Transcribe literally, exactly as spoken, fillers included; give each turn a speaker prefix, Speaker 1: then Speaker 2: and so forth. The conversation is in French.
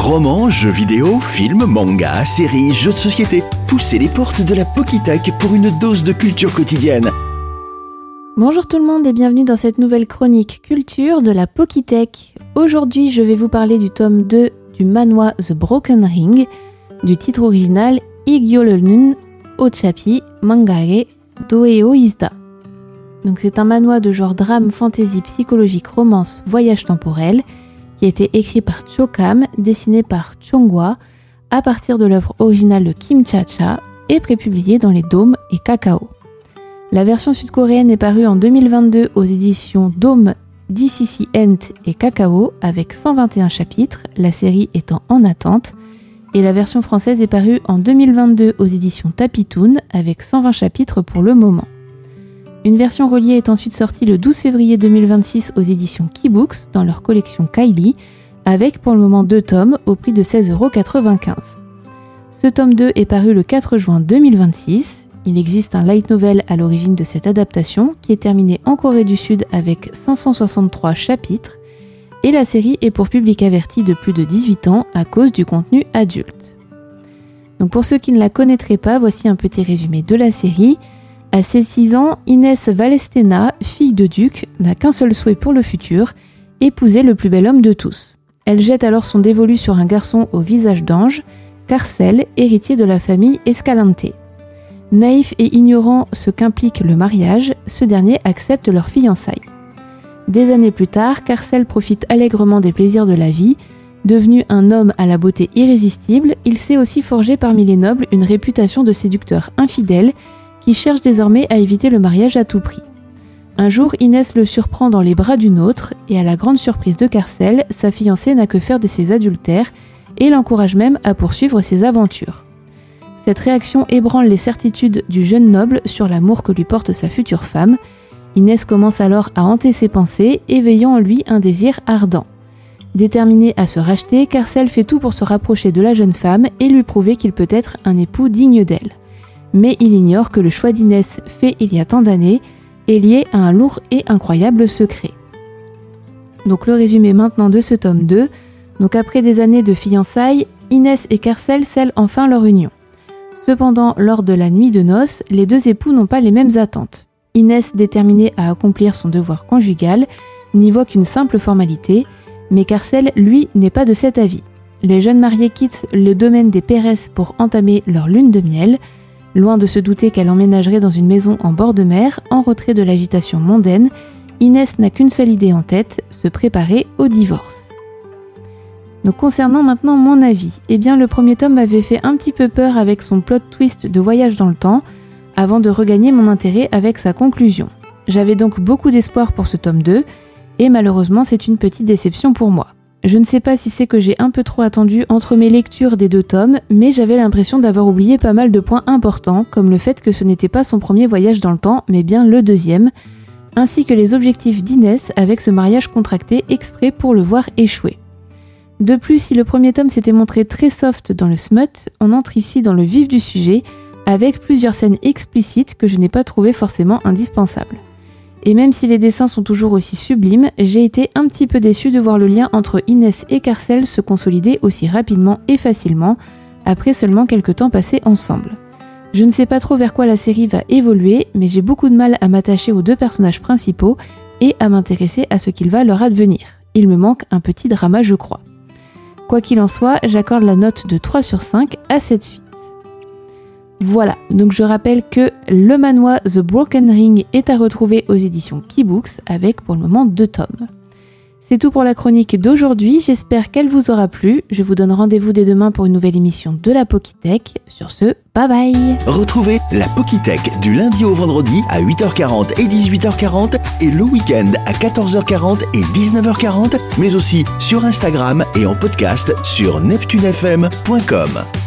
Speaker 1: Romans, jeux vidéo, films, mangas, séries, jeux de société. Poussez les portes de la Pokitech pour une dose de culture quotidienne.
Speaker 2: Bonjour tout le monde et bienvenue dans cette nouvelle chronique culture de la Pokitech. Aujourd'hui, je vais vous parler du tome deux du manhwa The Broken Ring, du titre original Igyoleun Ochapi Mangare Doeo Isda. Donc c'est un manhwa de genre drame, fantasy, psychologique, romance, voyage temporel, qui a été écrit par Chokam, dessiné par Chonghwa, à partir de l'œuvre originale de Kim Cha-cha et prépublié dans les Dômes et Kakao. La version sud-coréenne est parue en deux mille vingt-deux aux éditions Dôme, D C C Ent et Kakao avec cent vingt et un chapitres, la série étant en attente, et la version française est parue en deux mille vingt-deux aux éditions Tapitoon avec cent vingt chapitres pour le moment. Une version reliée est ensuite sortie le douze février deux mille vingt-six aux éditions Key-Books dans leur collection Kylie, avec pour le moment deux tomes au prix de seize euros quatre-vingt-quinze. Ce tome deux est paru le quatre juin deux mille vingt-six. Il existe un light novel à l'origine de cette adaptation qui est terminé en Corée du Sud avec cinq cent soixante-trois chapitres et la série est pour public averti de plus de dix-huit ans à cause du contenu adulte. Donc pour ceux qui ne la connaîtraient pas, voici un petit résumé de la série. À ses six ans, Inès Valestena, fille de duc, n'a qu'un seul souhait pour le futur, épouser le plus bel homme de tous. Elle jette alors son dévolu sur un garçon au visage d'ange, Carcel, héritier de la famille Escalante. Naïf et ignorant ce qu'implique le mariage, ce dernier accepte leur fiançailles. Des années plus tard, Carcel profite allègrement des plaisirs de la vie. Devenu un homme à la beauté irrésistible, il s'est aussi forgé parmi les nobles une réputation de séducteur infidèle qui cherche désormais à éviter le mariage à tout prix. Un jour, Inès le surprend dans les bras d'une autre et à la grande surprise de Carcel, sa fiancée n'a que faire de ses adultères et l'encourage même à poursuivre ses aventures. Cette réaction ébranle les certitudes du jeune noble sur l'amour que lui porte sa future femme. Inès commence alors à hanter ses pensées, éveillant en lui un désir ardent. Déterminé à se racheter, Carcel fait tout pour se rapprocher de la jeune femme et lui prouver qu'il peut être un époux digne d'elle. Mais il ignore que le choix d'Inès fait il y a tant d'années est lié à un lourd et incroyable secret. Donc le résumé maintenant de ce tome deux. Donc après des années de fiançailles, Inès et Carcel scellent enfin leur union. Cependant, lors de la nuit de noces, les deux époux n'ont pas les mêmes attentes. Inès, déterminée à accomplir son devoir conjugal, n'y voit qu'une simple formalité, mais Carcel, lui, n'est pas de cet avis. Les jeunes mariés quittent le domaine des Pérès pour entamer leur lune de miel. Loin de se douter qu'elle emménagerait dans une maison en bord de mer, en retrait de l'agitation mondaine, Inès n'a qu'une seule idée en tête, se préparer au divorce. Donc concernant maintenant mon avis, eh bien le premier tome m'avait fait un petit peu peur avec son plot twist de voyage dans le temps, avant de regagner mon intérêt avec sa conclusion. J'avais donc beaucoup d'espoir pour ce tome deux, et malheureusement c'est une petite déception pour moi. Je ne sais pas si c'est que j'ai un peu trop attendu entre mes lectures des deux tomes, mais j'avais l'impression d'avoir oublié pas mal de points importants, comme le fait que ce n'était pas son premier voyage dans le temps, mais bien le deuxième, ainsi que les objectifs d'Inès avec ce mariage contracté exprès pour le voir échouer. De plus, si le premier tome s'était montré très soft dans le smut, on entre ici dans le vif du sujet, avec plusieurs scènes explicites que je n'ai pas trouvées forcément indispensables. Et même si les dessins sont toujours aussi sublimes, j'ai été un petit peu déçue de voir le lien entre Inès et Carcel se consolider aussi rapidement et facilement, après seulement quelques temps passés ensemble. Je ne sais pas trop vers quoi la série va évoluer, mais j'ai beaucoup de mal à m'attacher aux deux personnages principaux et à m'intéresser à ce qu'il va leur advenir. Il me manque un petit drama, je crois. Quoi qu'il en soit, j'accorde la note de trois sur cinq à cette suite. Voilà, donc je rappelle que le manhwa The Broken Ring est à retrouver aux éditions Key-Books avec pour le moment deux tomes. C'est tout pour la chronique d'aujourd'hui, j'espère qu'elle vous aura plu. Je vous donne rendez-vous dès demain pour une nouvelle émission de la Pokitech. Sur ce, bye bye.
Speaker 1: Retrouvez la Pokitech du lundi au vendredi à huit heures quarante et dix-huit heures quarante et le week-end à quatorze heures quarante et dix-neuf heures quarante, mais aussi sur Instagram et en podcast sur neptune f m point com.